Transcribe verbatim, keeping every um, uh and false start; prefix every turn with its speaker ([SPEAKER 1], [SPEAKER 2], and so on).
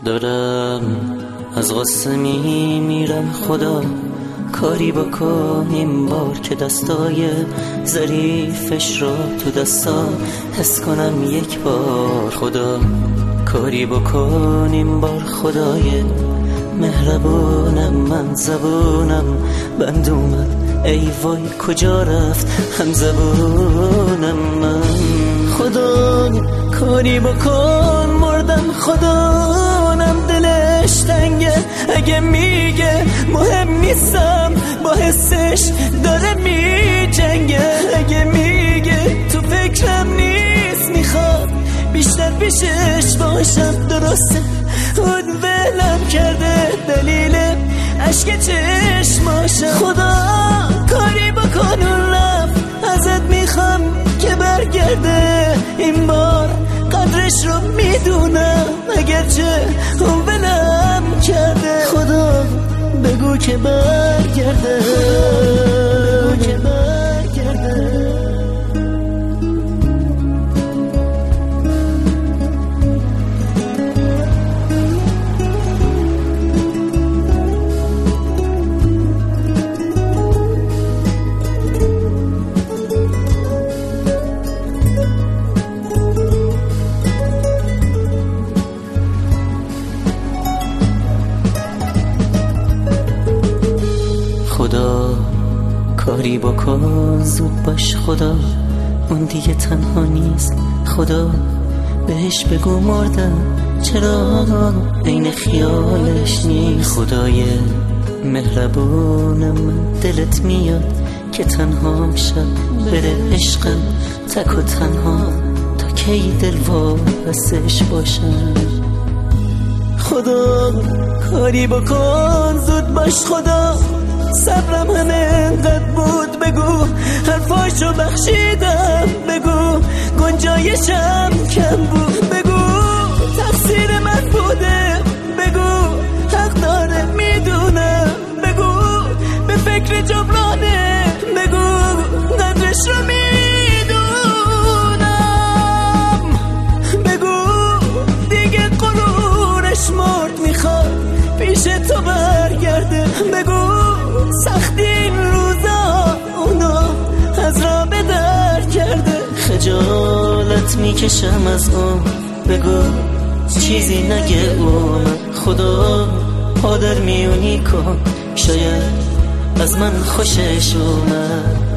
[SPEAKER 1] دارم از غصه می میرم خدا، کاری بکن این بار که دستای ظریفش را تو دستا حس کنم یک بار. خدا کاری بکن این بار خدای مهربونم، من زبونم بند اومد ای وای کجا رفت هم زبونم من. خدا کاری بکن مردم خدانم دلش تنگه، اگه میگه مهم نیستم با حسش داره میجنگه، اگه میگه تو فکرم نیست میخواد بیشتر پیشش باشم، درسته اون ولم کرده دلیل عشق چشماشم. خدا کاری بکن اون رفت ازت میخوام که برگرده، این بار قدرش رو میدونم اگرچه اون ولم کرده. خدا بگو که برگرده، بگو که برگرده. خدا کاری بکن زود باش خدا، اون دیگه تنها نیست خدا، بهش بگو مردم چرا عین خیالش نیست. خدای مهربونم من دلت میاد که تنها شب بره عشقم تک و تنها، تا کی دل وابستش باشم. خدا کاری بکن زود باش خدا، صبرم همه انقدر بود بگو حرفاشو بخشیدم، بگو گنجایشم کم بود، بگو تقصیر من بوده، بگو حق داره میدونم، بگو به فکر جبرانه، بگو قدرش رو میدونم، بگو دیگه غرورش مرد میخواد پیش تو برگرده، بگو سختی این روزا اونا از را به در کرده. خجالت میکشم از اون، بگو چیزی نگه اون، خدا پادر میونی کن شاید از من خوشش اومد.